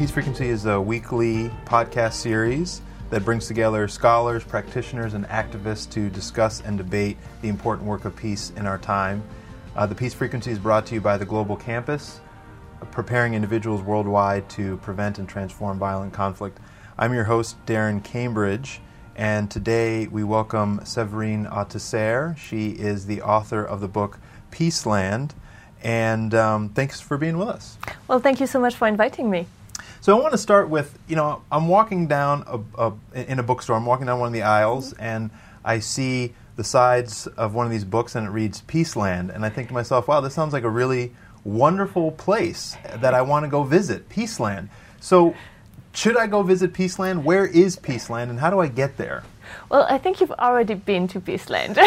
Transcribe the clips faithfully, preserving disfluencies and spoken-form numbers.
Peace Frequency is a weekly podcast series that brings together scholars, practitioners, and activists to discuss and debate the important work of peace in our time. Uh, the Peace Frequency is brought to you by the Global Campus, preparing individuals worldwide to prevent and transform violent conflict. I'm your host, Darren Cambridge, and today we welcome Séverine Autesserre. She is the author of the book Peaceland, and um, thanks for being with us. Well, thank you so much for inviting me. So I want to start with, you know, I'm walking down a, a, in a bookstore, I'm walking down one of the aisles, mm-hmm. and I see the sides of one of these books, and it reads Peaceland, and I think to myself, wow, this sounds like a really wonderful place that I want to go visit, Peaceland. So should I go visit Peaceland? Where is Peaceland, and how do I get there? Well, I think you've already been to Peaceland.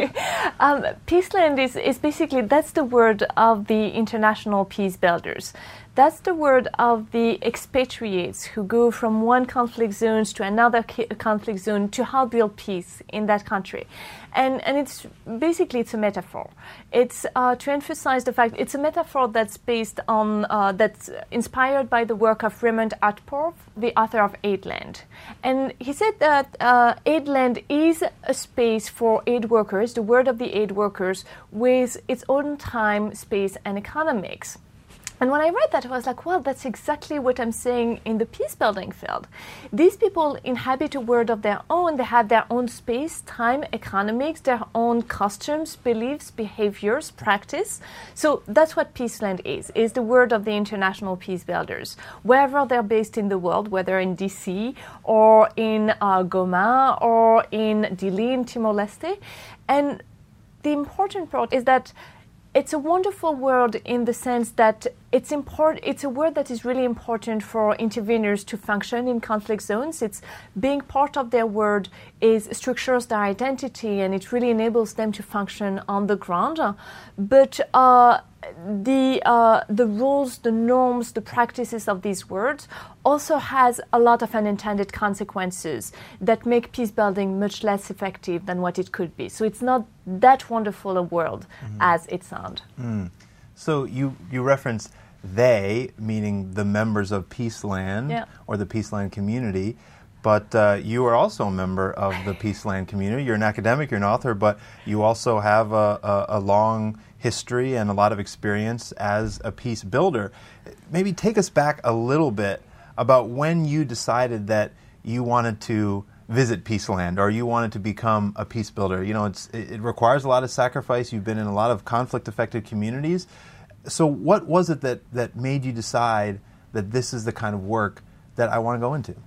um, Peaceland is, is basically, that's the word of the international peace builders. That's the word of the expatriates who go from one conflict zone to another conflict zone to help build peace in that country. And and it's basically, it's a metaphor. It's uh, to emphasize the fact, it's a metaphor that's based on, uh, that's inspired by the work of Raymond Atporth, the author of Aidland. And he said that uh, Aidland is a space for aid workers, the world of the aid workers, with its own time, space, and economics. And when I read that, I was like, well, that's exactly what I'm saying in the peace building field. These people inhabit a world of their own. They have their own space, time, economics, their own customs, beliefs, behaviors, practice. So that's what Peaceland is, is the world of the international peace builders. Wherever they're based in the world, whether in D C or in uh, Goma or in Dili in Timor-Leste. And the important part is that it's a wonderful word in the sense that it's important. It's a word that is really important for interveners to function in conflict zones. It's being part of their world is structures their identity, and it really enables them to function on the ground. But uh, the uh, the rules, the norms, the practices of these words also has a lot of unintended consequences that make peace building much less effective than what it could be. So it's not that wonderful a world mm-hmm. as it sounds. Mm. So you, you reference they, meaning the members of Peaceland yeah. or the Peaceland community, but uh, you are also a member of the Peaceland community. You're an academic, you're an author, but you also have a, a, a long history and a lot of experience as a peace builder. Maybe take us back a little bit about when you decided that you wanted to visit Peaceland or you wanted to become a peace builder. You know, it's, it requires a lot of sacrifice. You've been in a lot of conflict-affected communities. So what was it that, that made you decide that this is the kind of work that I want to go into?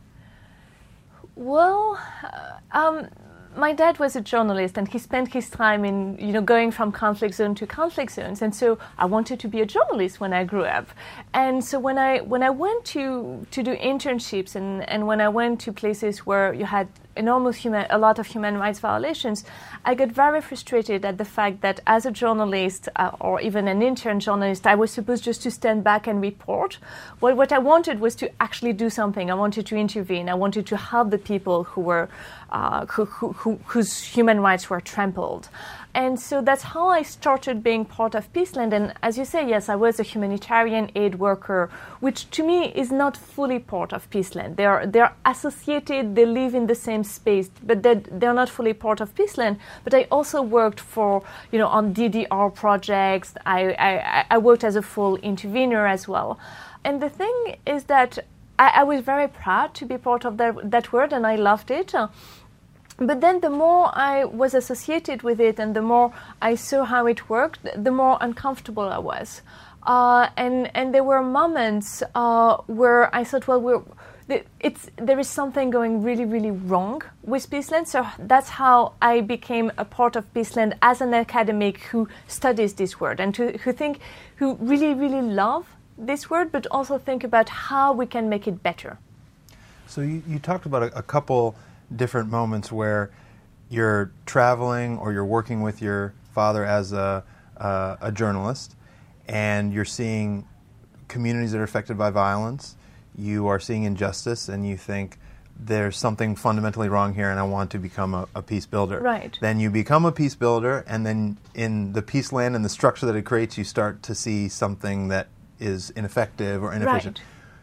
Well, uh, um, my dad was a journalist, and he spent his time in, you know, going from conflict zone to conflict zones. And so I wanted to be a journalist when I grew up. And so when I when I went to to do internships, and, and when I went to places where you had enormous human, a lot of human rights violations, I got very frustrated at the fact that as a journalist uh, or even an intern journalist, I was supposed just to stand back and report. Well, what I wanted was to actually do something. I wanted to intervene. I wanted to help the people who were uh, who, who, who, whose human rights were trampled. And so that's how I started being part of Peaceland. And as you say, yes, I was a humanitarian aid worker, which to me is not fully part of Peaceland. They're they're associated, they live in the same space, but they're, they're not fully part of Peaceland. But I also worked for, you know, on D D R projects. I, I, I worked as a full intervener as well. And the thing is that I, I was very proud to be part of that, that world, and I loved it. But then the more I was associated with it and the more I saw how it worked, the more uncomfortable I was. Uh, and, and there were moments uh, where I thought, well, we're, it's, there is something going really, really wrong with Peaceland. So that's how I became a part of Peaceland as an academic who studies this word and to, who think, who really, really love this word, but also think about how we can make it better. So you, you talked about a, a couple different moments where you're traveling or you're working with your father as a, uh, a journalist, and you're seeing communities that are affected by violence, you are seeing injustice, and you think there's something fundamentally wrong here and I want to become a, a peace builder. Right. Then you become a peace builder, and then in the Peaceland and the structure that it creates, you start to see something that is ineffective or inefficient. Right.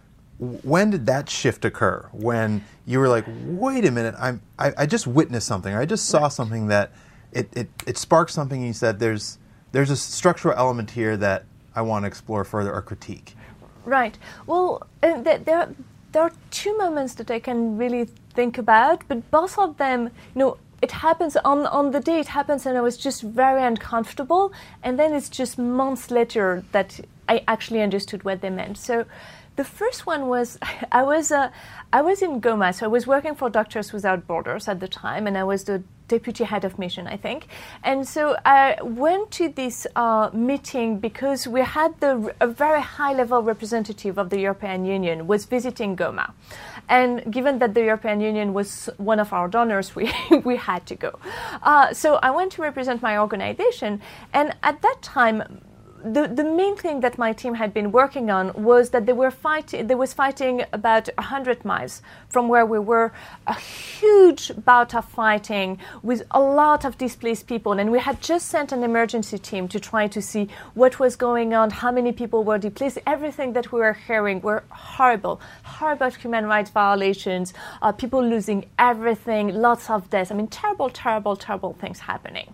when did that shift occur? When you were like, wait a minute, I'm, I, I just witnessed something. I just saw right. something that it, it, it sparked something, and you said, there's, there's a structural element here that I want to explore further or critique. Right. Well, uh, th- there, there are two moments that I can really think about, but both of them, you know, it happens on, on the day it happens, and I was just very uncomfortable, and then it's just months later that I actually understood what they meant. So the first one was I was uh, I was in Goma, so I was working for Doctors Without Borders at the time, and I was the deputy head of mission, I think. And so I went to this uh, meeting because we had the a very high-level representative of the European Union was visiting Goma. And given that the European Union was one of our donors, we, we had to go. Uh, so I went to represent my organization, and at that time, The, the main thing that my team had been working on was that they were fighting. They was fighting about a hundred miles from where we were, a huge bout of fighting with a lot of displaced people, and we had just sent an emergency team to try to see what was going on, how many people were displaced. Everything that we were hearing were horrible, horrible human rights violations, uh, people losing everything, lots of deaths. I mean, terrible, terrible, terrible things happening.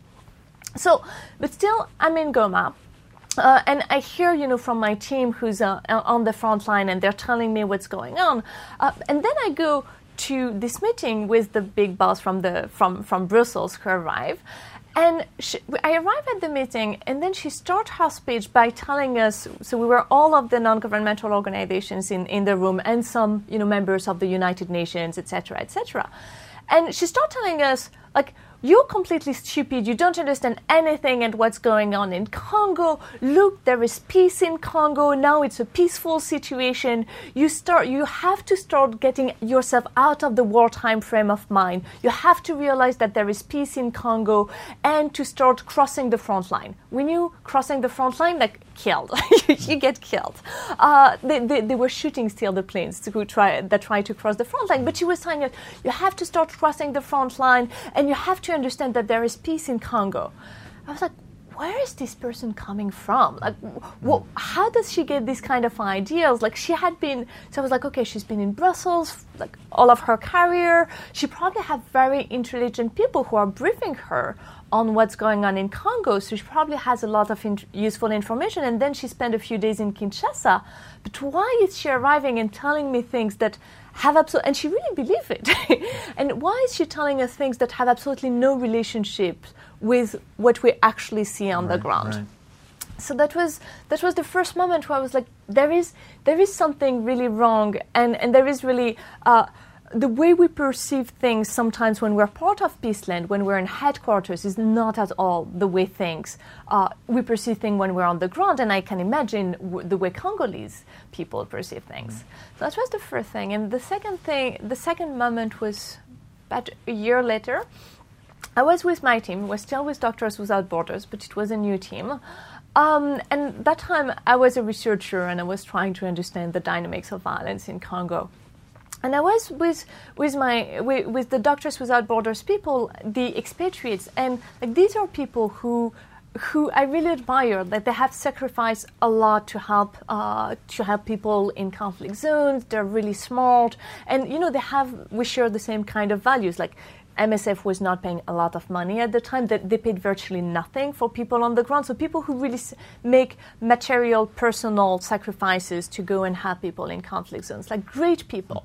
So, but still, I'm in Goma. Uh, and I hear, you know, from my team who's uh, on the front line, and they're telling me what's going on. Uh, and then I go to this meeting with the big boss from the from, from Brussels who arrive. And she, I arrive at the meeting, and then she starts her speech by telling us, so we were all of the non-governmental organizations in, in the room, and some, you know, members of the United Nations, et cetera, et cetera. And she starts telling us, like, you're completely stupid. You don't understand anything and what's going on in Congo. Look, there is peace in Congo. Now it's a peaceful situation. You start. You have to start getting yourself out of the wartime frame of mind. You have to realize that there is peace in Congo and to start crossing the front line. When you crossing the front line, like, killed. You get killed. Uh, they, they, they were shooting still the planes who try, that try to cross the front line. But she was saying, you have to start crossing the front line, and you have to understand that there is peace in Congo. I was like, where is this person coming from? Like, wh- how does she get these kind of ideas? Like, she had been, so I was like, okay, she's been in Brussels, like, all of her career. She probably have very intelligent people who are briefing her on what's going on in Congo, so she probably has a lot of in- useful information. And then she spent a few days in Kinshasa. But why is she arriving and telling me things that have absolutely, and she really believed it. And why is she telling us things that have absolutely no relationship with what we actually see on right, the ground? Right. So that was that was the first moment where I was like, there is there is something really wrong, and, and there is really uh, the way we perceive things sometimes when we're part of Peaceland, when we're in headquarters, is not at all the way things uh, we perceive things when we're on the ground. And I can imagine w- the way Congolese people perceive things. Mm-hmm. So that was the first thing. And the second thing, the second moment was about a year later. I was with my team. Was still with Doctors Without Borders, but it was a new team. Um, and that time I was a researcher, and I was trying to understand the dynamics of violence in Congo. And I was with with my with, with the Doctors Without Borders people, the expatriates, and like these are people who who I really admire. That they have sacrificed a lot to help uh, to help people in conflict zones. They're really smart, and you know they have we share the same kind of values. Like M S F was not paying a lot of money at the time. They, they paid virtually nothing for people on the ground. So people who really s- make material, personal sacrifices to go and help people in conflict zones, like great people.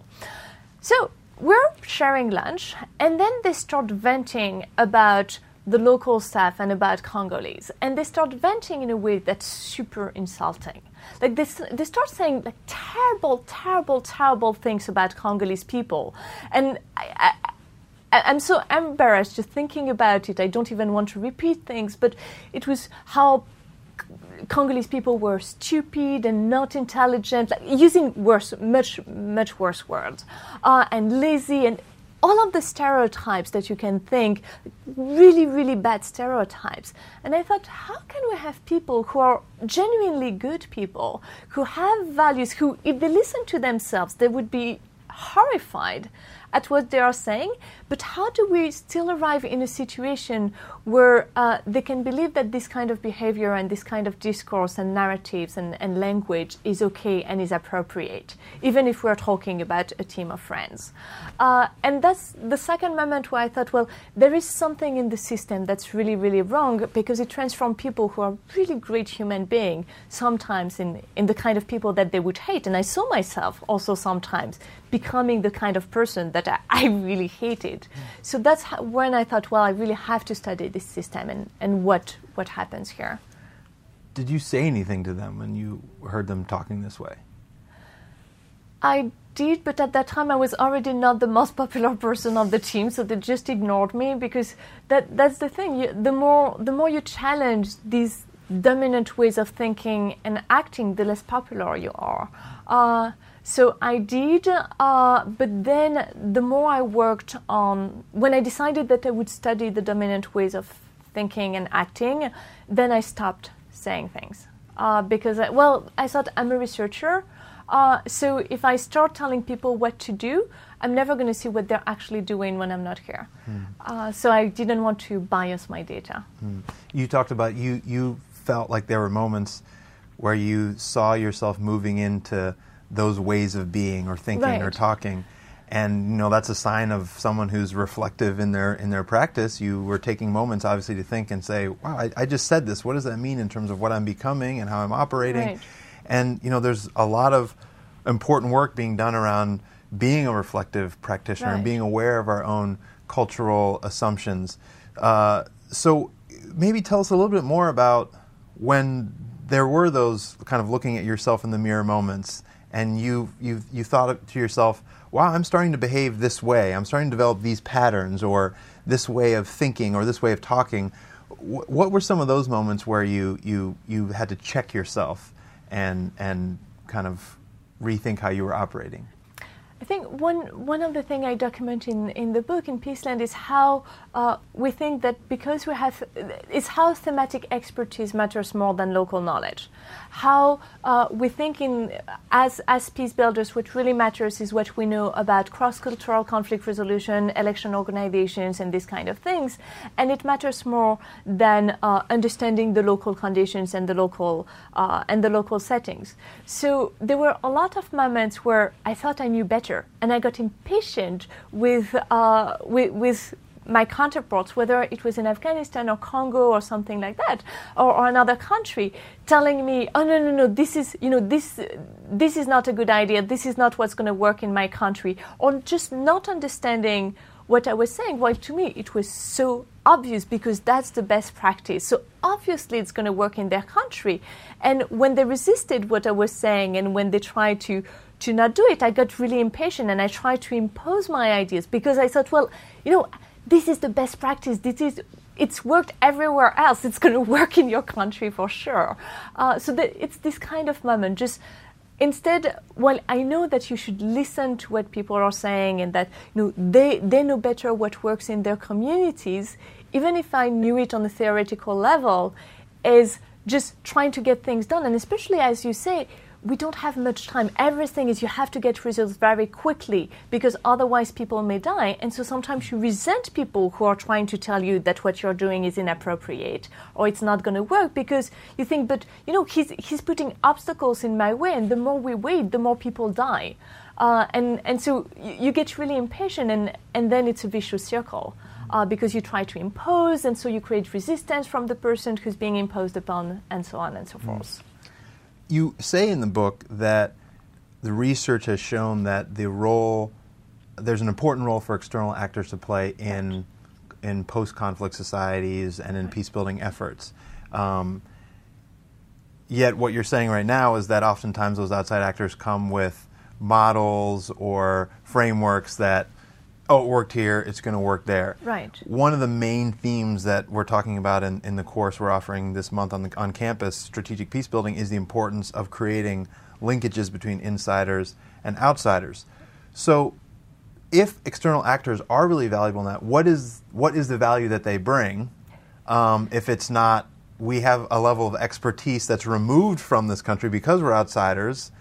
So we're sharing lunch, and then they start venting about the local staff and about Congolese. And they start venting in a way that's super insulting. Like they, they start saying like terrible, terrible, terrible things about Congolese people. And I, I I'm so embarrassed just thinking about it. I don't even want to repeat things, but it was how Congolese people were stupid and not intelligent, like using worse, much, much worse words, uh, and lazy, and all of the stereotypes that you can think, really, really bad stereotypes. And I thought, how can we have people who are genuinely good people, who have values, who, if they listen to themselves, they would be horrified at what they are saying, but how do we still arrive in a situation where uh, they can believe that this kind of behavior and this kind of discourse and narratives and, and language is okay and is appropriate, even if we're talking about a team of friends? Uh, and that's the second moment where I thought, well, there is something in the system that's really, really wrong, because it transforms people who are really great human beings sometimes in, in the kind of people that they would hate. And I saw myself also sometimes becoming the kind of person that I, I really hated. So that's how, when I thought, well, I really have to study this system and, and what, what happens here. Did you say anything to them when you heard them talking this way? I did, but at that time I was already not the most popular person on the team, so they just ignored me, because that, that's the thing. You, the more the more you challenge these dominant ways of thinking and acting, the less popular you are. Uh, So I did, uh, but then the more I worked on, when I decided that I would study the dominant ways of thinking and acting, then I stopped saying things. Uh, because, I, well, I thought I'm a researcher, uh, so if I start telling people what to do, I'm never going to see what they're actually doing when I'm not here. Mm. Uh, so I didn't want to bias my data. Mm. You talked about, you, you felt like there were moments where you saw yourself moving into those ways of being or thinking right. or talking, and you know that's a sign of someone who's reflective in their in their practice. You were taking moments, obviously, to think and say, "Wow, I, I just said this. What does that mean in terms of what I'm becoming and how I'm operating?" Right. And you know, there's a lot of important work being done around being a reflective practitioner right. and being aware of our own cultural assumptions. Uh, so, maybe tell us a little bit more about when there were those kind of looking at yourself in the mirror moments. And you, you, you thought to yourself, wow, I'm starting to behave this way. I'm starting to develop these patterns or this way of thinking or this way of talking. W- what were some of those moments where you, you, you had to check yourself and, and kind of rethink how you were operating? I think one one of the things I document in, in the book, in Peaceland, is how uh, we think that because we have, it's how thematic expertise matters more than local knowledge. How uh, we think in, as, as peace builders, what really matters is what we know about cross-cultural conflict resolution, election organizations, and these kind of things. And it matters more than uh, understanding the local conditions and the local, uh, and the local settings. So there were a lot of moments where I thought I knew better. And I got impatient with, uh, with with my counterparts, whether it was in Afghanistan or Congo or something like that, or, or another country, telling me, "Oh no, no, no, this is you know this this is not a good idea. This is not what's going to work in my country," or just not understanding what I was saying. Well, to me, it was so obvious because that's the best practice. So obviously, it's going to work in their country. And when they resisted what I was saying, and when they tried to to not do it, I got really impatient and I tried to impose my ideas because I thought, well, you know, this is the best practice. This is, it's worked everywhere else. It's going to work in your country for sure. Uh, so that it's this kind of moment. Just instead, well, I know that you should listen to what people are saying and that, you know, they, they know better what works in their communities. Even if I knew it on a theoretical level, is just trying to get things done. And especially, as you say, we don't have much time. Everything is you have to get results very quickly because otherwise people may die. And so sometimes you resent people who are trying to tell you that what you're doing is inappropriate or it's not going to work because you think, but, you know, he's he's putting obstacles in my way, and the more we wait, the more people die. Uh, and, and so you, you get really impatient, and, and then it's a vicious circle. Uh, because you try to impose, and so you create resistance from the person who's being imposed upon, and so on and so forth. Mm. You say in the book that the research has shown that the role, there's an important role for external actors to play in in post-conflict societies and in peace-building efforts. Um, yet what you're saying right now is that oftentimes those outside actors come with models or frameworks that, oh, it worked here, it's going to work there. Right. One of the main themes that we're talking about in, in the course we're offering this month on, the, on campus, Strategic Peace Building, is the importance of creating linkages between insiders and outsiders. So if external actors are really valuable in that, what is, what is the value that they bring um, if it's not, we have a level of expertise that's removed from this country because we're outsiders,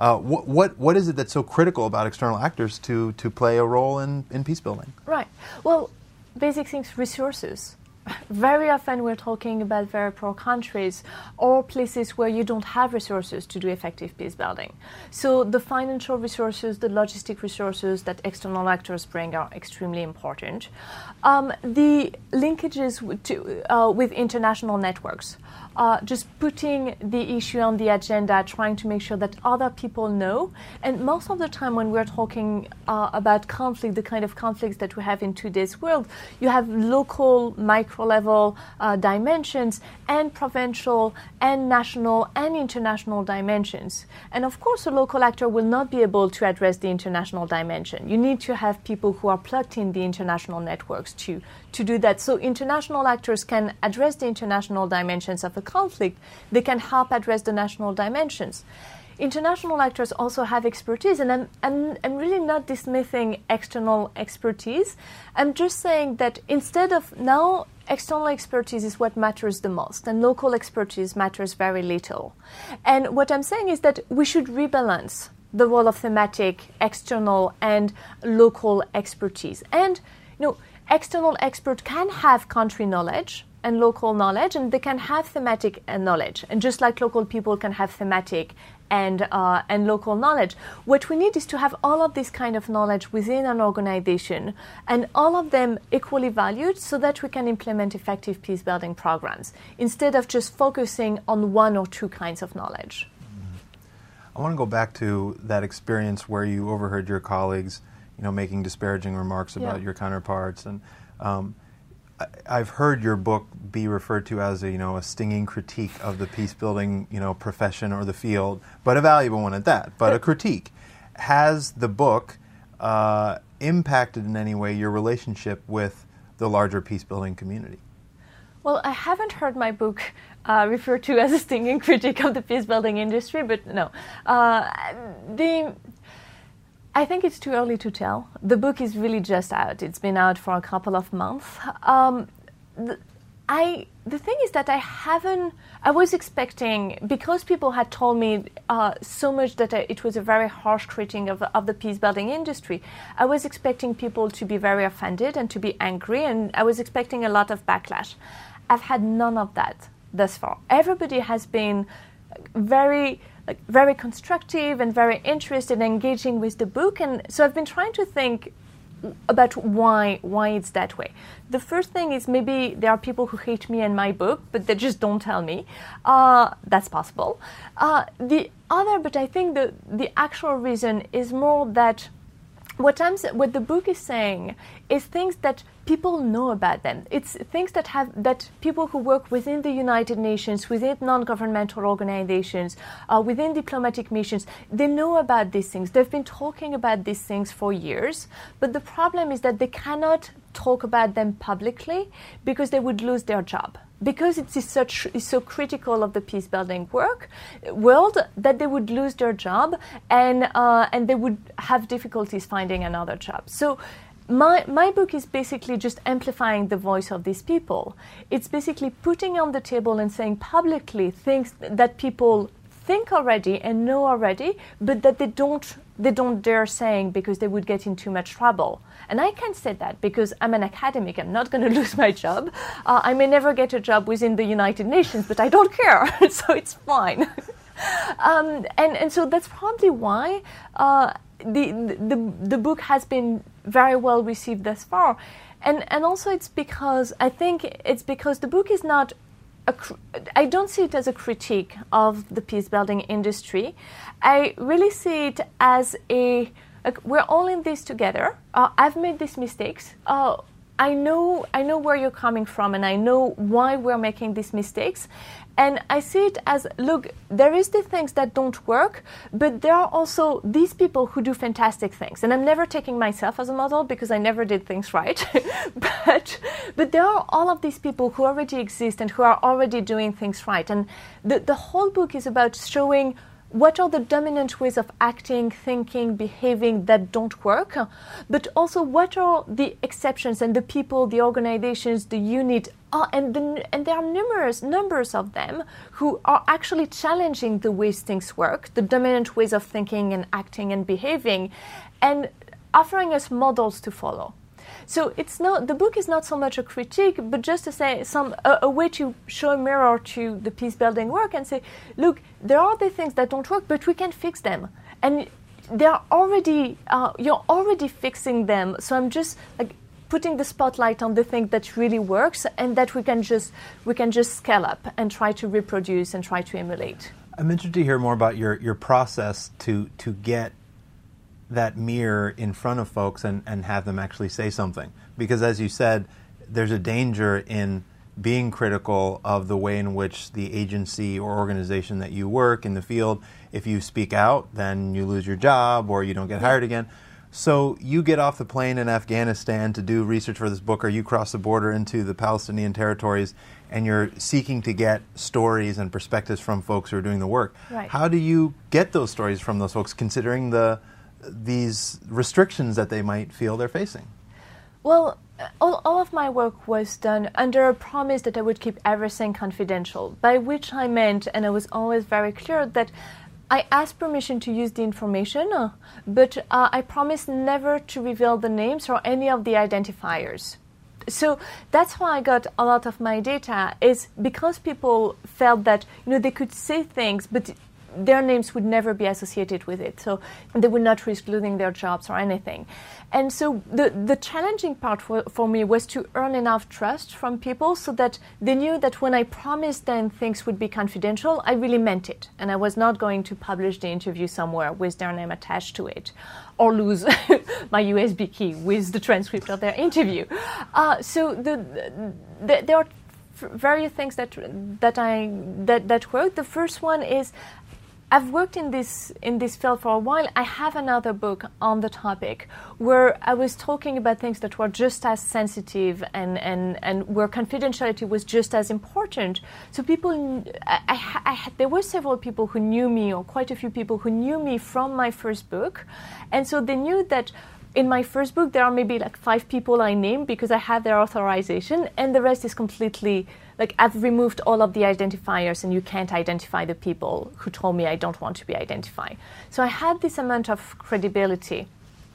Uh, what, what what is it that's so critical about external actors to to play a role in, in peace building? Right. Well, basic things, resources. Very often we're talking about very poor countries or places where you don't have resources to do effective peace building. So the financial resources, the logistic resources that external actors bring are extremely important. Um, the linkages with, to, uh, with international networks. Uh, just putting the issue on the agenda, trying to make sure that other people know. And most of the time when we're talking uh, about conflict, the kind of conflicts that we have in today's world, you have local, micro-level uh, dimensions and provincial and national and international dimensions. And of course, a local actor will not be able to address the international dimension. You need to have people who are plugged in the international networks to, to do that. So international actors can address the international dimensions of a conflict. They can help address the national dimensions. International actors also have expertise, and I'm, I'm, I'm really not dismissing external expertise. I'm just saying that instead of now, external expertise is what matters the most, and local expertise matters very little. And what I'm saying is that we should rebalance the role of thematic, external, and local expertise. And, you know, external experts can have country knowledge and local knowledge, and they can have thematic knowledge. And just like local people can have thematic and uh, and local knowledge, what we need is to have all of this kind of knowledge within an organization, and all of them equally valued, so that we can implement effective peace-building programs, instead of just focusing on one or two kinds of knowledge. Mm-hmm. I want to go back to that experience where you overheard your colleagues, you know, making disparaging remarks about yeah. your counterparts, and um, I've heard your book be referred to as a, you know, a stinging critique of the peace-building, you know, profession or the field, but a valuable one at that, but a critique. Has the book uh, impacted in any way your relationship with the larger peace-building community? Well, I haven't heard my book uh, referred to as a stinging critique of the peace-building industry, but no. Uh, the... I think it's too early to tell. The book is really just out. It's been out for a couple of months. Um, the, I, the thing is that I haven't, I was expecting, because people had told me uh, so much that I, it was a very harsh critique of, of the peace-building industry, I was expecting people to be very offended and to be angry, and I was expecting a lot of backlash. I've had none of that thus far. Everybody has been very... Like very constructive and very interested in engaging with the book, and so I've been trying to think about why why it's that way. The first thing is maybe there are people who hate me and my book, but they just don't tell me. Uh, that's possible. Uh, the other, but I think the the actual reason is more that what I'm what the book is saying is things that people know about them. It's things that have that people who work within the United Nations, within non-governmental organizations, uh, within diplomatic missions, they know about these things. They've been talking about these things for years, but the problem is that they cannot talk about them publicly because they would lose their job. Because it is such is so critical of the peace building work world that they would lose their job, and uh, and they would have difficulties finding another job. So my my book is basically just amplifying the voice of these people. It's basically putting on the table and saying publicly things that people think already and know already, but that they don't they don't dare saying because they would get in too much trouble. And I can say that because I'm an academic. I'm not going to lose my job. Uh, I may never get a job within the United Nations, but I don't care, so it's fine. um, and and so that's probably why uh, the, the the book has been very well received thus far, and and also it's because I think it's because the book is not. A, I don't see it as a critique of the peace-building industry. I really see it as a, like, we're all in this together. Uh, I've made these mistakes. Uh, I know, I know where you're coming from, and I know why we're making these mistakes. And I see it as, look, there is the things that don't work, but there are also these people who do fantastic things. And I'm never taking myself as a model because I never did things right. but but there are all of these people who already exist and who are already doing things right. And the, the whole book is about showing what are the dominant ways of acting, thinking, behaving that don't work, but also what are the exceptions and the people, the organizations, the unit, uh, and, the, and there are numerous numbers of them who are actually challenging the ways things work, the dominant ways of thinking and acting and behaving, and offering us models to follow. So it's not, the book is not so much a critique, but just to say some a, a way to show a mirror to the peace building work and say, look, there are the things that don't work, but we can fix them, and they're already uh, you're already fixing them. So I'm just like putting the spotlight on the thing that really works and that we can just we can just scale up and try to reproduce and try to emulate. I'm interested to hear more about your your process to to get that mirror in front of folks and, and have them actually say something. Because as you said, there's a danger in being critical of the way in which the agency or organization that you work in the field. If you speak out, then you lose your job or you don't get hired again. So you get off the plane in Afghanistan to do research for this book, or you cross the border into the Palestinian territories and you're seeking to get stories and perspectives from folks who are doing the work. Right. How do you get those stories from those folks, considering the these restrictions that they might feel they're facing? Well, all, all of my work was done under a promise that I would keep everything confidential, by which I meant, and I was always very clear, that I asked permission to use the information, uh, but uh, I promised never to reveal the names or any of the identifiers. So that's how I got a lot of my data, is because people felt that, you know, they could say things, but their names would never be associated with it, so they would not risk losing their jobs or anything. And so the, the challenging part for, for me was to earn enough trust from people so that they knew that when I promised them things would be confidential, I really meant it, and I was not going to publish the interview somewhere with their name attached to it, or lose my U S B key with the transcript of their interview. Uh, so the, the, there are various things that that I that that work. The first one is, I've worked in this in this field for a while. I have another book on the topic where I was talking about things that were just as sensitive and, and, and where confidentiality was just as important. So people, I, I, I, there were several people who knew me, or quite a few people who knew me from my first book. And so they knew that in my first book, there are maybe like five people I named because I have their authorization, and the rest is completely, like, I've removed all of the identifiers and you can't identify the people who told me I don't want to be identified. So I had this amount of credibility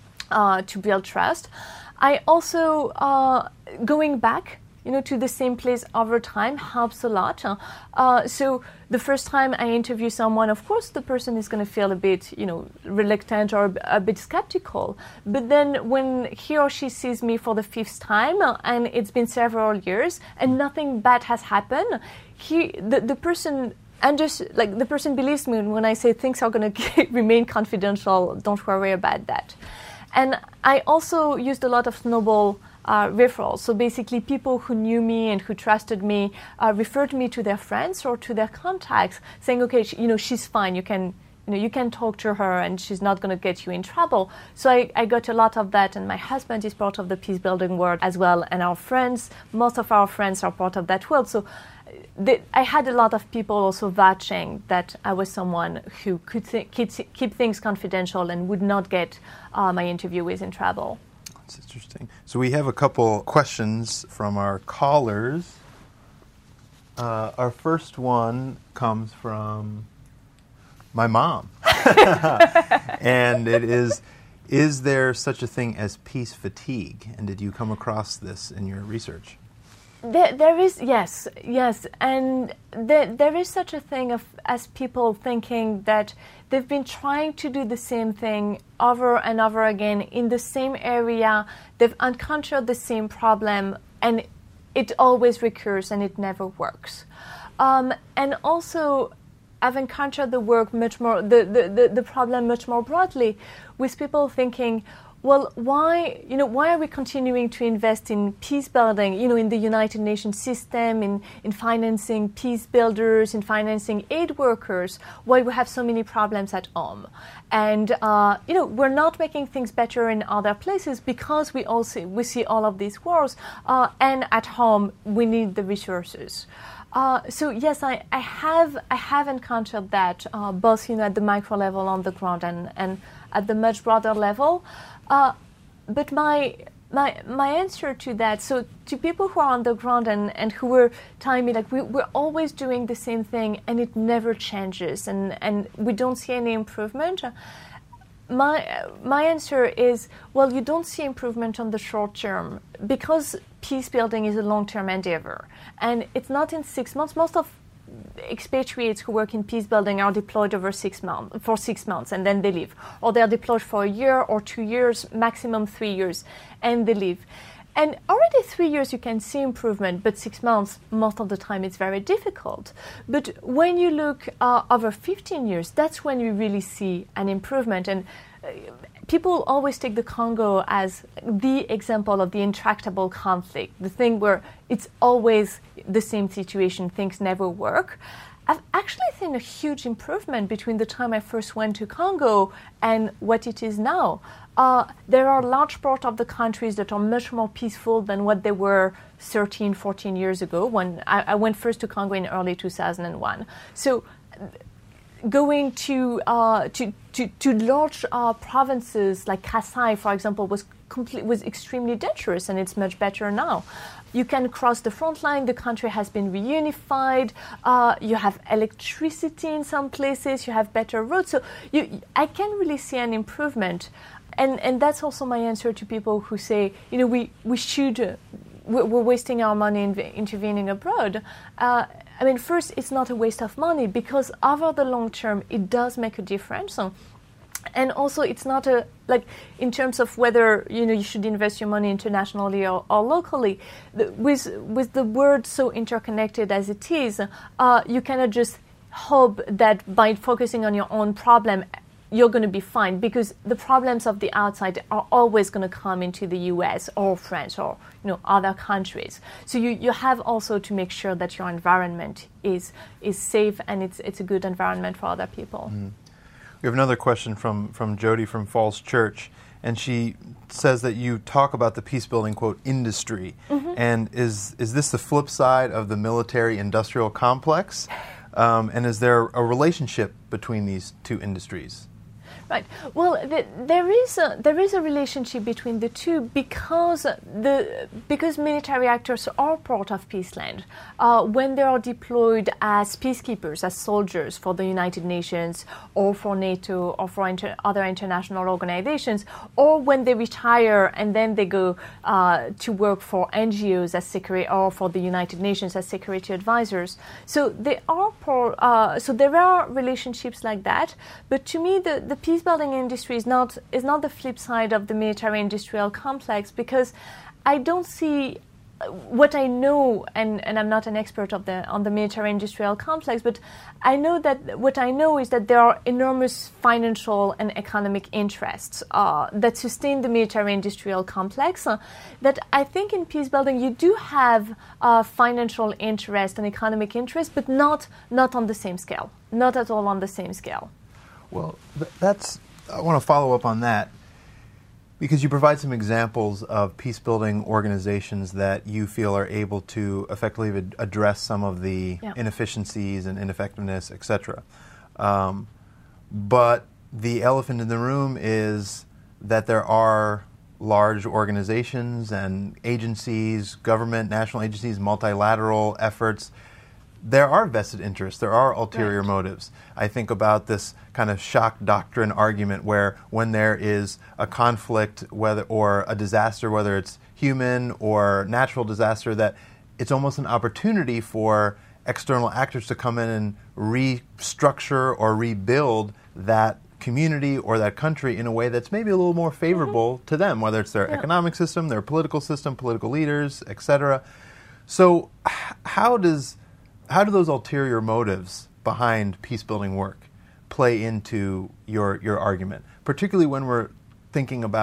uh, to build trust. I also, uh, going back, you know, to the same place over time helps a lot. Uh, so the first time I interview someone, of course, the person is going to feel a bit, you know, reluctant or a bit skeptical. But then when he or she sees me for the fifth time, and it's been several years, and nothing bad has happened, he, the, the person, and just like the person believes me when I say things are going to remain confidential. Don't worry about that. And I also used a lot of snowball Uh, referrals. So basically people who knew me and who trusted me uh, referred me to their friends or to their contacts, saying, okay, she, you know, she's fine, you can, you know, you can talk to her and she's not going to get you in trouble. So I, I got a lot of that, and my husband is part of the peace building world as well, and our friends, most of our friends are part of that world. So the, I had a lot of people also vouching that I was someone who could th- keep, keep things confidential and would not get uh, my interviewees in trouble. That's interesting. So we have a couple questions from our callers. Uh, our first one comes from my mom. And it is, is there such a thing as peace fatigue? And did you come across this in your research? There, there is, yes, yes. And there, there is such a thing of as people thinking that they've been trying to do the same thing over and over again in the same area. They've encountered the same problem, and it always recurs and it never works. Um, and also, I've encountered the work much more, the, the, the, the problem much more broadly, with people thinking, well, why, you know, why are we continuing to invest in peace building, you know, in the United Nations system, in, in financing peace builders, in financing aid workers, while we have so many problems at home? And, uh, you know, we're not making things better in other places because we also, we see all of these wars, uh, and at home we need the resources. Uh, so yes, I, I have I have encountered that uh, both, you know, at the micro level on the ground and, and at the much broader level. Uh, but my my my answer to that, so to people who are on the ground and, and who were telling me like we, we're always doing the same thing and it never changes and, and we don't see any improvement. My my answer is, well, you don't see improvement on the short term because peace building is a long-term endeavor. And it's not in six months. Most of expatriates who work in peace building are deployed over six months, for six months and then they leave. Or they're deployed for a year or two years, maximum three years, and they leave. And already three years you can see improvement, but six months, most of the time it's very difficult. But when you look uh, over fifteen years, that's when you really see an improvement. And uh, people always take the Congo as the example of the intractable conflict, the thing where it's always the same situation, things never work. I've actually seen a huge improvement between the time I first went to Congo and what it is now. Uh, there are large parts of the countries that are much more peaceful than what they were thirteen, fourteen years ago when I, I went first to Congo in early two thousand one. So going to uh, to, to, to large uh, provinces like Kasai, for example, was complete, was extremely dangerous, and it's much better now. You can cross the front line. The country has been reunified. Uh, you have electricity in some places. You have better roads. So you, I can really see an improvement. And and that's also my answer to people who say, you know, we, we should, uh, we're wasting our money in intervening abroad. Uh, I mean, first, it's not a waste of money because over the long term, it does make a difference. And also, it's not a, like, in terms of whether, you know, you should invest your money internationally or, or locally, the, with, with the world so interconnected as it is, uh, you cannot just hope that by focusing on your own problem, you're going to be fine, because the problems of the outside are always going to come into the U S or France or, you know, other countries. So you, you have also to make sure that your environment is is safe and it's it's a good environment for other people. Mm. We have another question from, from Jody from Falls Church, and she says that you talk about the peace-building, quote, industry. Mm-hmm. And is is this the flip side of the military-industrial complex? Um, and is there a relationship between these two industries? Right. Well, the, there is a, there is a relationship between the two because the because military actors are part of Peaceland. Uh, when they are deployed as peacekeepers, as soldiers for the United Nations or for NATO or for inter, other international organizations, or when they retire and then they go uh, to work for N G Os as security or for the United Nations as security advisors. So they are part, uh, so there are relationships like that. But to me, the the peace building industry is not is not the flip side of the military-industrial complex, because I don't see what I know, and, and I'm not an expert of the on the military-industrial complex, but I know that what I know is that there are enormous financial and economic interests uh, that sustain the military-industrial complex. Uh, that I think in peace building you do have uh, financial interest and economic interest, but not not on the same scale, not at all on the same scale. Well, that's, I want to follow up on that, because you provide some examples of peace-building organizations that you feel are able to effectively address some of the yeah. inefficiencies and ineffectiveness, et cetera. Um, but the elephant in the room is that there are large organizations and agencies, government, national agencies, multilateral efforts. There are vested interests. There are ulterior right. motives. I think about this kind of shock doctrine argument where when there is a conflict, whether or a disaster, whether it's human or natural disaster, that it's almost an opportunity for external actors to come in and restructure or rebuild that community or that country in a way that's maybe a little more favorable mm-hmm. to them, whether it's their yeah. economic system, their political system, political leaders, et cetera. So how does How do those ulterior motives behind peace-building work play into your your argument, particularly when we're thinking about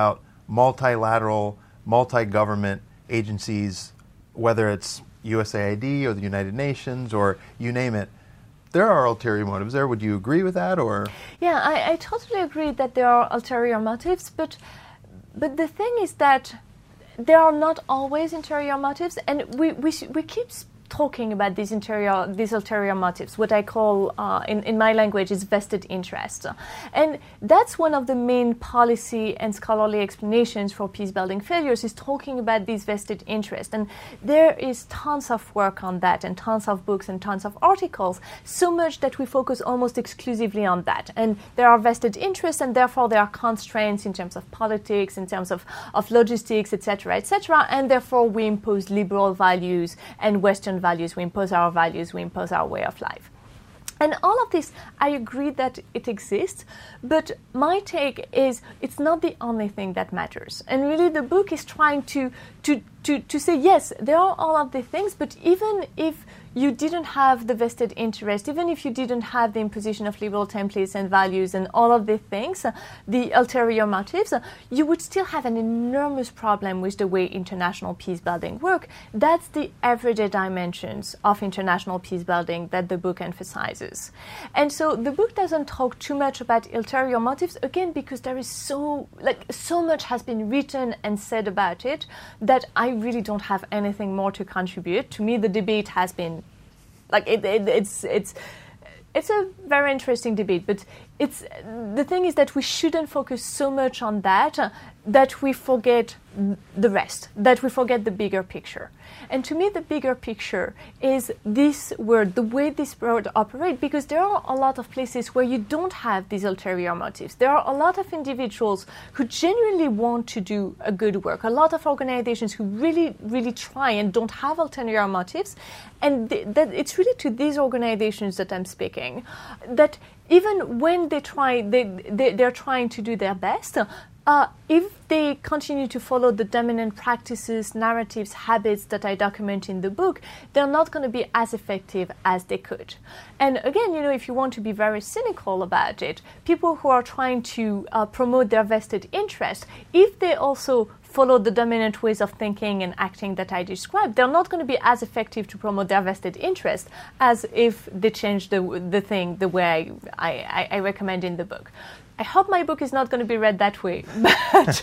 multilateral, multi-government agencies, whether it's U S A I D or the United Nations or you name it, there are ulterior motives there. Would you agree with that, or? Yeah, I, I totally agree that there are ulterior motives, but but the thing is that there are not always interior motives, and we we we keep talking about these interior, these ulterior motives, what I call, uh, in, in my language, is vested interest. And that's one of the main policy and scholarly explanations for peace-building failures, is talking about these vested interests. And there is tons of work on that, and tons of books and tons of articles, so much that we focus almost exclusively on that. And there are vested interests, and therefore there are constraints in terms of politics, in terms of, of logistics, et cetera, et cetera, and therefore we impose liberal values and Western values, we impose our values, we impose our way of life. And all of this, I agree that it exists, but my take is it's not the only thing that matters. And really the book is trying to, to, to, to say, yes, there are all of the things, but even if you didn't have the vested interest, even if you didn't have the imposition of liberal templates and values and all of the things, the ulterior motives, you would still have an enormous problem with the way international peace building work. That's the everyday dimensions of international peace building that the book emphasizes. And so the book doesn't talk too much about ulterior motives, again, because there is so, like, so much has been written and said about it that I really don't have anything more to contribute. To me, the debate has been Like it, it, it's it's it's a very interesting debate, but it's the thing is that we shouldn't focus so much on that uh, that we forget the rest, that we forget the bigger picture. And to me, the bigger picture is this world, the way this world operates, because there are a lot of places where you don't have these ulterior motives. There are a lot of individuals who genuinely want to do a good work, a lot of organizations who really, really try and don't have ulterior motives. And th- that it's really to these organizations that I'm speaking, that even when they try, they, they, they're trying to do their best, Uh, if they continue to follow the dominant practices, narratives, habits that I document in the book, they're not going to be as effective as they could. And again, you know, if you want to be very cynical about it, people who are trying to uh, promote their vested interest, if they also follow the dominant ways of thinking and acting that I described, they're not going to be as effective to promote their vested interest as if they change the, the thing the way I, I, I recommend in the book. I hope my book is not going to be read that way, but,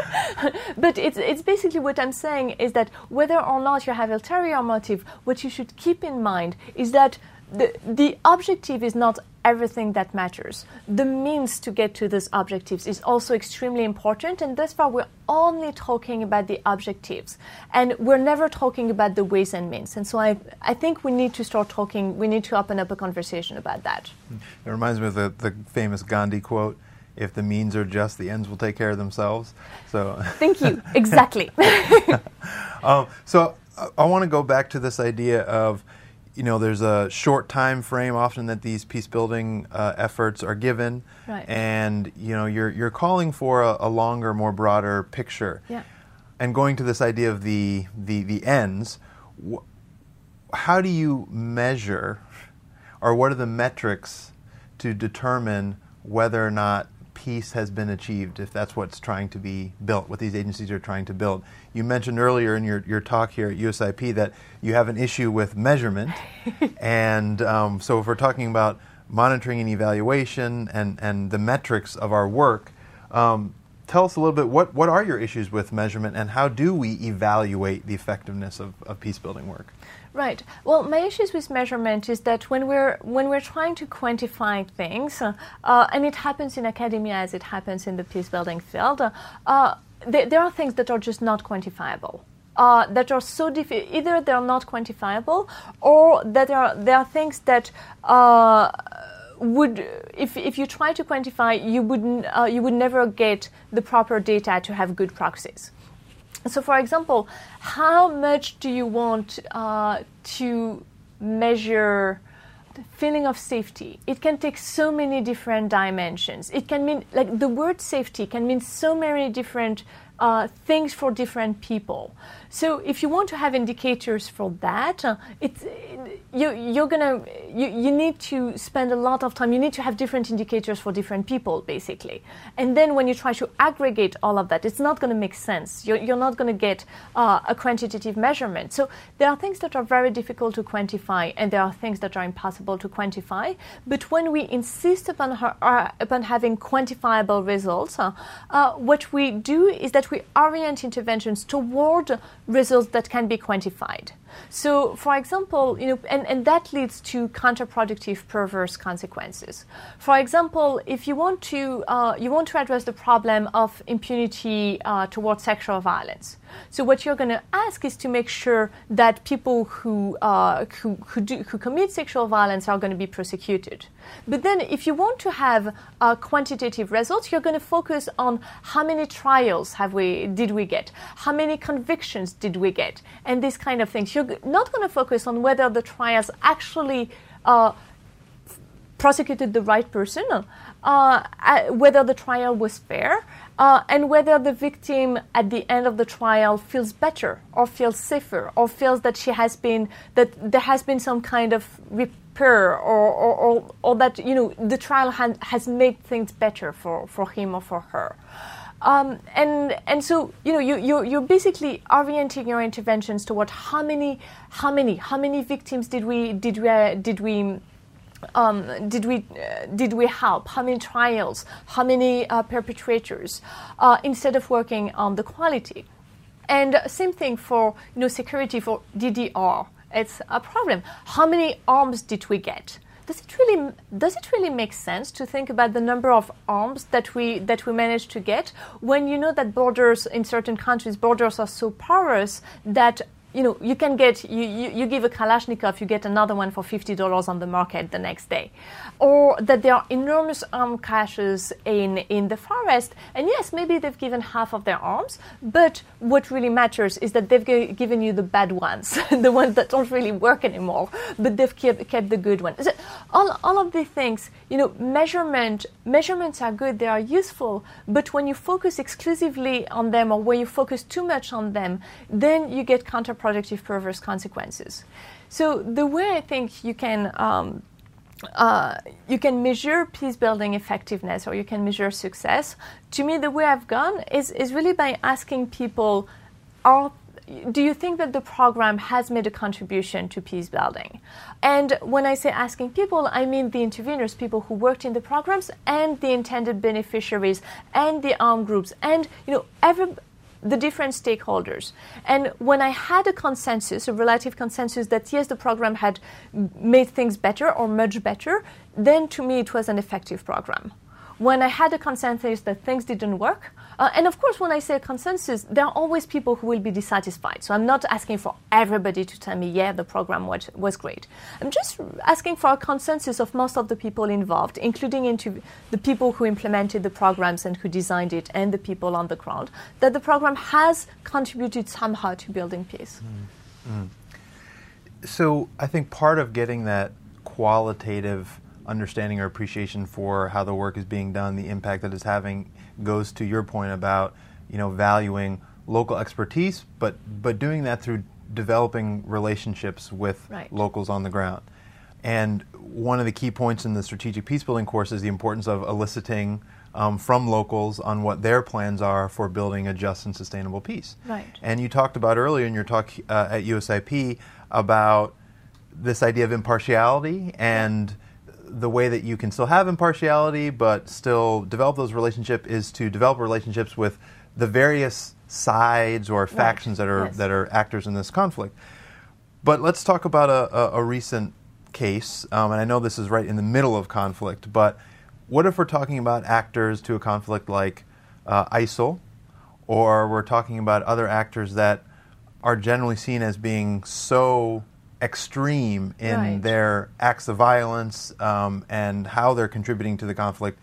but it's, it's basically what I'm saying is that whether or not you have ulterior motive, what you should keep in mind is that the, the objective is not everything that matters. The means to get to those objectives is also extremely important, and thus far we're only talking about the objectives, and we're never talking about the ways and means. And so I, I think we need to start talking, we need to open up a conversation about that. It reminds me of the, the famous Gandhi quote, "If the means are just, the ends will take care of themselves." So thank you. Exactly. um, so I, I want to go back to this idea of, you know, there's a short time frame often that these peace building uh, efforts are given, right. and you know you're you're calling for a, a longer, more broader picture, yeah. and going to this idea of the the the ends. Wh- how do you measure, or what are the metrics to determine whether or not peace has been achieved, if that's what's trying to be built, what these agencies are trying to build? You mentioned earlier in your, your talk here at U S I P that you have an issue with measurement. And um, so if we're talking about monitoring and evaluation and, and the metrics of our work, um, tell us a little bit, what, what are your issues with measurement, and how do we evaluate the effectiveness of, of peace-building work? Right. Well, my issues with measurement is that when we're when we're trying to quantify things, uh, uh, and it happens in academia as it happens in the peace-building field, uh, th- there are things that are just not quantifiable. Uh, that are so diffi- either they're not quantifiable, or that there are there are things that uh, would, if if you try to quantify, you wouldn't uh, you would never get the proper data to have good proxies. So, for example, how much do you want uh, to measure the feeling of safety? It can take so many different dimensions. It can mean, like, the word safety can mean so many different uh, things for different people. So if you want to have indicators for that, uh, it's you, you're gonna you, you need to spend a lot of time. You need to have different indicators for different people, basically. And then when you try to aggregate all of that, it's not going to make sense. You're, you're not going to get uh, a quantitative measurement. So there are things that are very difficult to quantify, and there are things that are impossible to quantify. But when we insist upon her, uh, upon having quantifiable results, uh, uh, what we do is that we orient interventions toward results that can be quantified. So, for example, you know, and, and that leads to counterproductive, perverse consequences. For example, if you want to uh, you want to address the problem of impunity uh, towards sexual violence, so what you're going to ask is to make sure that people who uh, who who, do, who commit sexual violence are going to be prosecuted. But then, if you want to have uh, quantitative results, you're going to focus on how many trials have we did we get, how many convictions did we get, and this kind of things. You're not going to focus on whether the trials actually uh, prosecuted the right person, uh, whether the trial was fair, uh, and whether the victim at the end of the trial feels better or feels safer or feels that she has been that there has been some kind of repair or or, or, or that you know the trial ha- has made things better for, for him or for her. Um, and and so you know you you're, you're basically orienting your interventions toward how many how many how many victims did we did we uh, did we um, did we uh, did we help, how many trials, how many uh, perpetrators, uh, instead of working on the quality. And same thing for you know security, for D D R. It's a problem. How many arms did we get? Does it really does it really make sense to think about the number of arms that we that we managed to get when you know that borders in certain countries borders are so porous that you know you can get you, you, you give a Kalashnikov, you get another one for fifty dollars on the market the next day, or that there are enormous arm caches in in the forest, and yes, maybe they've given half of their arms, but what really matters is that they've g- given you the bad ones, the ones that don't really work anymore, but they've kept, kept the good ones. So all all of these things, you know, measurement measurements are good, they are useful, but when you focus exclusively on them or when you focus too much on them, then you get counterproductive. Productive perverse consequences. So the way I think you can um, uh, you can measure peace building effectiveness or you can measure success, to me the way I've gone is, is really by asking people, are, do you think that the program has made a contribution to peace building? And when I say asking people, I mean the interveners, people who worked in the programs and the intended beneficiaries and the armed groups and you know every the different stakeholders. And when I had a consensus, a relative consensus that yes, the program had made things better or much better, then to me it was an effective program. When I had a consensus that things didn't work, uh, and of course when I say consensus, there are always people who will be dissatisfied. So I'm not asking for everybody to tell me, yeah, the program was, was great. I'm just asking for a consensus of most of the people involved, including into the people who implemented the programs and who designed it and the people on the ground, that the program has contributed somehow to building peace. Mm. Mm. So I think part of getting that qualitative understanding or appreciation for how the work is being done, the impact that it's having, goes to your point about, you know, valuing local expertise, but but doing that through developing relationships with right. locals on the ground. And one of the key points in the strategic peacebuilding course is the importance of eliciting um, from locals on what their plans are for building a just and sustainable peace. Right. And you talked about earlier in your talk uh, at U S I P about this idea of impartiality and the way that you can still have impartiality but still develop those relationships is to develop relationships with the various sides or factions right. that are yes. that are actors in this conflict. But let's talk about a, a, a recent case, um, and I know this is right in the middle of conflict, but what if we're talking about actors to a conflict like uh, ISIL, or we're talking about other actors that are generally seen as being so extreme in right. their acts of violence um, and how they're contributing to the conflict.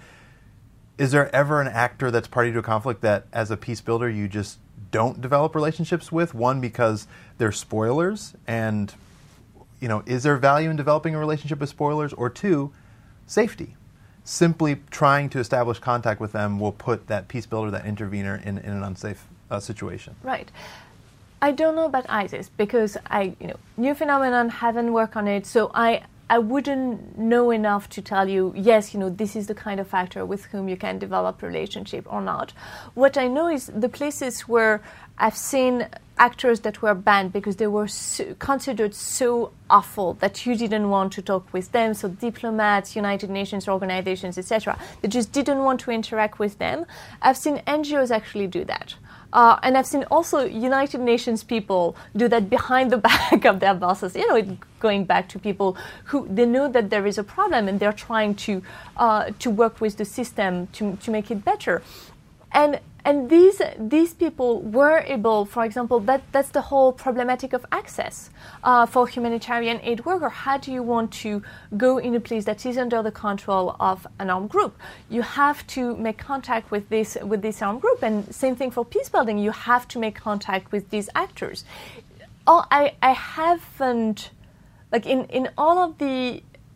Is there ever an actor that's party to a conflict that, as a peace builder, you just don't develop relationships with? One, because they're spoilers, and you know, is there value in developing a relationship with spoilers? Or two, safety. Simply trying to establish contact with them will put that peace builder, that intervener, in, in an unsafe uh, situation? Right. I don't know about ISIS because I, you know, new phenomenon, haven't worked on it, so I I wouldn't know enough to tell you, yes, you know, this is the kind of actor with whom you can develop a relationship or not. What I know is the places where I've seen actors that were banned because they were so, considered so awful that you didn't want to talk with them, so diplomats, United Nations organizations, et cetera, they just didn't want to interact with them. I've seen N G Os actually do that. Uh, and I've seen also United Nations people do that behind the back of their bosses, you know, it, going back to people who they know that there is a problem and they're trying to uh, to work with the system to, to make it better. And and these these people were able, for example, that, that's the whole problematic of access uh, for humanitarian aid worker. How do you want to go in a place that is under the control of an armed group? You have to make contact with this with this armed group, and same thing for peace building. You have to make contact with these actors. Oh, I I haven't like in, in all of the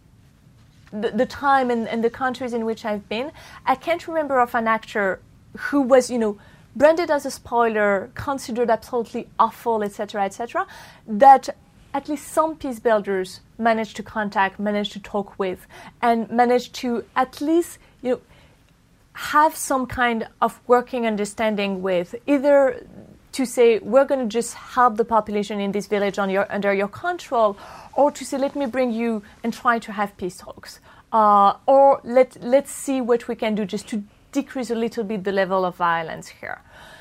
the, the time and, and the countries in which I've been, I can't remember of an actor who was, you know, branded as a spoiler, considered absolutely awful, et cetera, et cetera, that at least some peace builders managed to contact, managed to talk with, and managed to at least, you know, have some kind of working understanding with, either to say, we're going to just help the population in this village on your, under your control, or to say, let me bring you and try to have peace talks. Uh, or let, let's see what we can do just to decrease a little bit the level of violence here.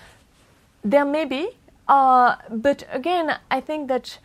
There may be, uh, but again, I think that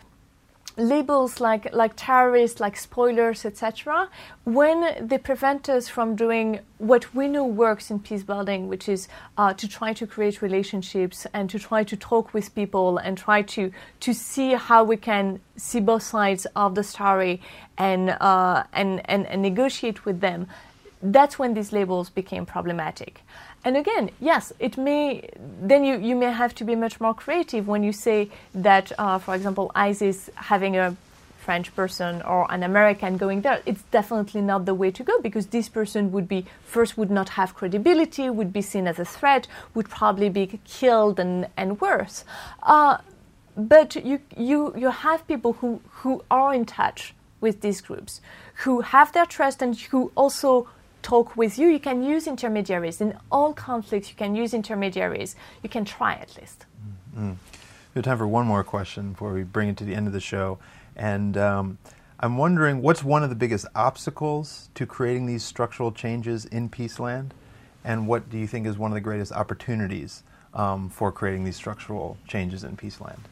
labels like like terrorists, like spoilers, et cetera, when they prevent us from doing what we know works in peace building, which is uh, to try to create relationships and to try to talk with people and try to to see how we can see both sides of the story and uh, and, and and negotiate with them. That's when these labels became problematic. And again, yes, it may, then you, you may have to be much more creative when you say that, uh, for example, ISIS having a French person or an American going there, it's definitely not the way to go, because this person would be, first would not have credibility, would be seen as a threat, would probably be killed and, and worse. Uh, but you, you, you have people who, who are in touch with these groups, who have their trust and who also talk with you. You can use intermediaries. In all conflicts, you can use intermediaries. You can try at least. Mm-hmm. We have time for one more question before we bring it to the end of the show. And um, I'm wondering, what's one of the biggest obstacles to creating these structural changes in Peaceland? And what do you think is one of the greatest opportunities um, for creating these structural changes in Peaceland?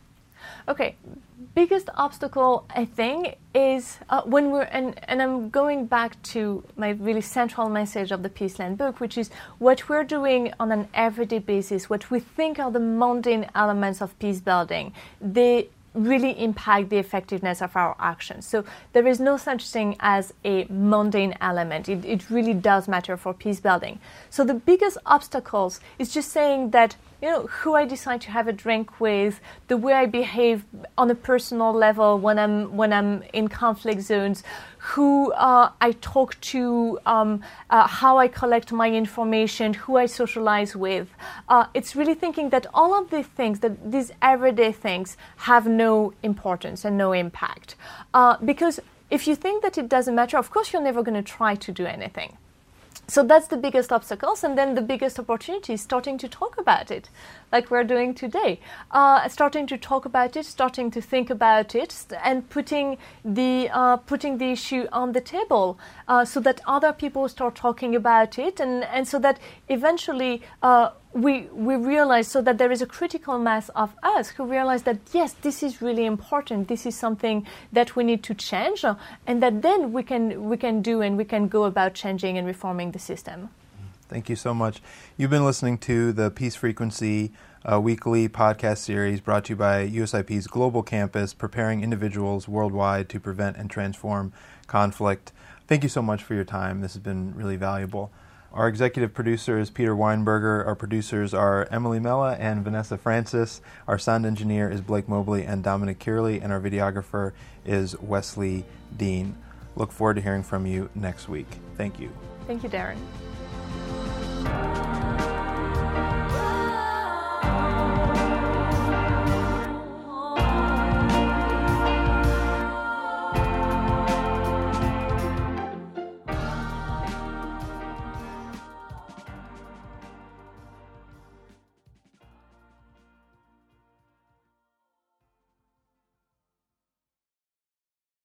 Okay, biggest obstacle, I think, is uh, when we're, and, and I'm going back to my really central message of the Peaceland book, which is what we're doing on an everyday basis, what we think are the mundane elements of peace building. They really impact the effectiveness of our actions. So there is no such thing as a mundane element. It, it really does matter for peace building. So the biggest obstacles is just saying that, you know, who I decide to have a drink with, the way I behave on a personal level when I'm when I'm in conflict zones, who uh, I talk to, um, uh, how I collect my information, who I socialize with. Uh, it's really thinking that all of these things, that these everyday things, have no importance and no impact. Uh, because if you think that it doesn't matter, of course you're never going to try to do anything. So that's the biggest obstacles, and then the biggest opportunity is starting to talk about it, like we're doing today. Uh, starting to talk about it, starting to think about it, and putting the uh, putting the issue on the table, uh, so that other people start talking about it, and, and so that eventually uh, we we realize, so that there is a critical mass of us who realize that yes, this is really important. This is something that we need to change, uh, and that then we can we can do and we can go about changing and reforming the system. Thank you so much. You've been listening to the Peace Frequency uh, weekly podcast series brought to you by U S I P's Global Campus, preparing individuals worldwide to prevent and transform conflict. Thank you so much for your time. This has been really valuable. Our executive producer is Peter Weinberger. Our producers are Emily Mella and Vanessa Francis. Our sound engineer is Blake Mobley and Dominic Kearley, and our videographer is Wesley Dean. Look forward to hearing from you next week. Thank you. Thank you, Darren.